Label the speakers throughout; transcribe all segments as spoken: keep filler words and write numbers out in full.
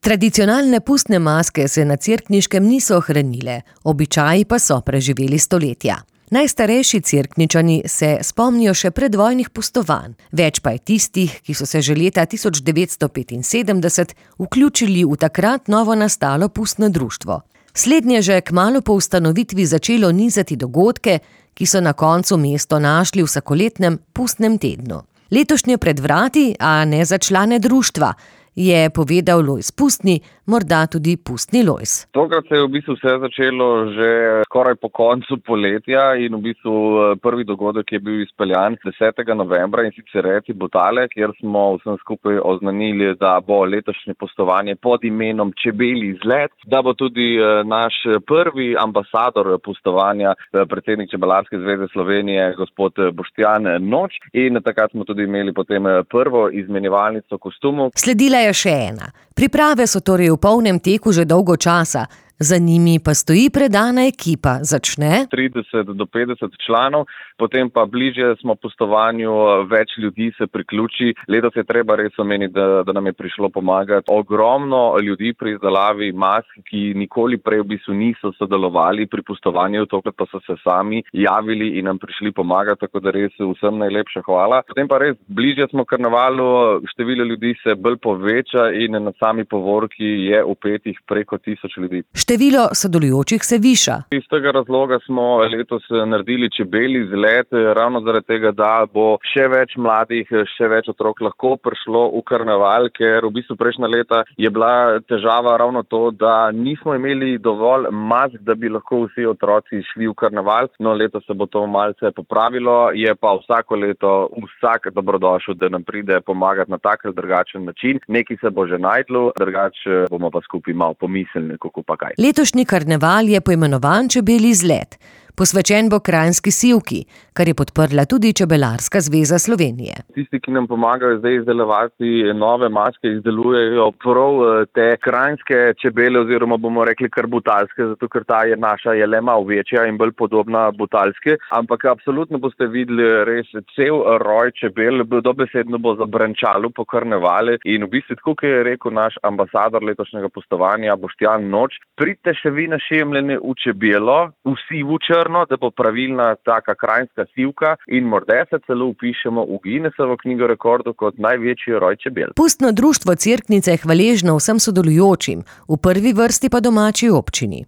Speaker 1: Tradicionalne pustne maske se na Cerkniškem niso ohranile, običaji pa so preživeli stoletja. Najstarejši Cerkničani se spomnijo še predvojnih pustovanj, več pa je tistih, ki so se že leta tisoč devetsto petinsedemdeset vključili v takrat novo nastalo pustno društvo. Slednje že kmalu po ustanovitvi začelo nizati dogodke, ki so na koncu mesto našli v vsakoletnem pustnem tednu. Letošnje pred vrati, a ne za člane društva, je povedal Lojz Pustni, morda tudi Pustni Lojz.
Speaker 2: Tokrat se je v bistvu vse začelo že skoraj po koncu poletja in v bistvu prvi dogodek je bil izpeljan desetega novembra in sicer Reci Butale, kjer smo vsem skupaj oznanili, da bo letošnje pustovanje pod imenom Čebelji izlet, da bo tudi naš prvi ambasador pustovanja, predsednik Čebelarske zveze Slovenije, gospod Boštjan Noč, in takrat smo tudi imeli potem prvo izmenjevalnico kostumov.
Speaker 1: Sledila je še ena. Priprave so torej v polnem teku že dolgo časa. Za njimi pa stoji predana ekipa. Začne
Speaker 2: trideset do petdeset članov, potem pa bližje smo pustovanju, več ljudi se priključi. Letos je treba res omeniti, da, da nam je prišlo pomagati ogromno ljudi pri izdelavi mask, ki nikoli prej v bistvu niso sodelovali pri pustovanju, tokrat pa so se sami javili in nam prišli pomagati, tako da res vsem najlepša hvala. Potem pa res bližje smo karnevalu, število ljudi se bolj poveča in na sami povorki je upetih preko tisoč ljudi.
Speaker 1: Število sodelujočih se viša.
Speaker 2: Iz tega razloga smo letos naredili Čebelji izlet, ravno zaradi tega, da bo še več mladih, še več otrok lahko prišlo v karneval, ker v bistvu prejšnja leta je bila težava ravno to, da nismo imeli dovolj mask, da bi lahko vsi otroci šli v karneval. No, letos se bo to malce popravilo, je pa vsako leto vsak dobrodošel, da nam pride pomagati na tak ali drugačen način. Nekaj se bo že najdlo, drugače bomo pa skupaj malo pomislili, kako pa kaj.
Speaker 1: Letošnji karneval je poimenovan Čebelji izlet. Posvečen bo kranjski sivki, kar je podprla tudi Čebelarska zveza Slovenije.
Speaker 2: Tisti, ki nam pomagajo zdaj izdelovati nove maske, izdelujejo prav te kranjske čebele oziroma bomo rekli kar butalske, zato ker ta je naša je le malo večja in bolj podobna butalske, ampak absolutno boste videli res cel roj čebel, dobesedno bo zabrančalo po karnevale in v bistvu, tako kot je rekel naš ambasador letošnjega pustovanja Boštjan Noč, pridite še vi našemljeni v čebelo, vsi v črno, da bo pravilna taka kranjska sivka in morda se celo vpišemo v Guinnessovo knjigo rekordov kot največji roj čebel.
Speaker 1: Pustno društvo Cerknice je hvaležno vsem sodelujočim, v prvi vrsti pa domači občini.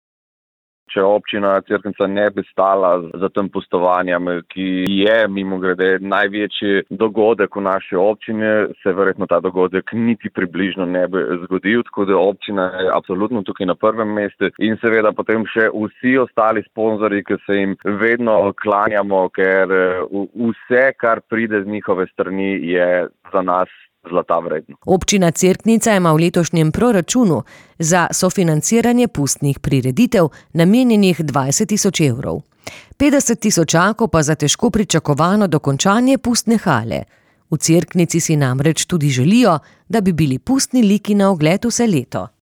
Speaker 2: Če občina Cerknica ne bi stala za tem pustovanjem, ki je mimogrede največji dogodek v naši občini, se verjetno ta dogodek niti približno ne bi zgodil, tako da občina je absolutno tukaj na prvem mestu in seveda potem še vsi ostali sponzorji, ki se jim vedno klanjamo, ker vse, kar pride z njihove strani, je za nas zlata vredno.
Speaker 1: Občina Cerknica ima v letošnjem proračunu za sofinanciranje pustnih prireditev namenjenih dvajset tisoč evrov. petdeset tisočakov pa za težko pričakovano dokončanje pustne hale. V Cerknici si namreč tudi želijo, da bi bili pustni liki na ogled vse leto.